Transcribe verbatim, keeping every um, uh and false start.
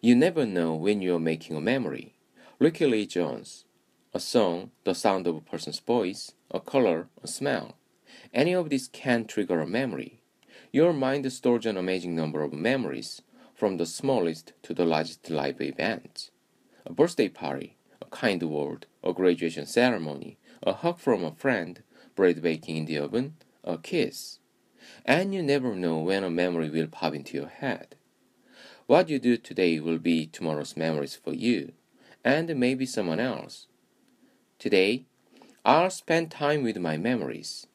You never know when you're making a memory. Ricky Lee Jones. A song, the sound of a person's voice, a color, a smell. Any of these can trigger a memory. Your mind stores an amazing number of memories, from the smallest to the largest life events. A birthday party, a kind word, a graduation ceremony, a hug from a friend, bread baking in the oven, a kiss. And you never know when a memory will pop into your head. What you do today will be tomorrow's memories for you, and maybe someone else. Today, I'll spend time with my memories.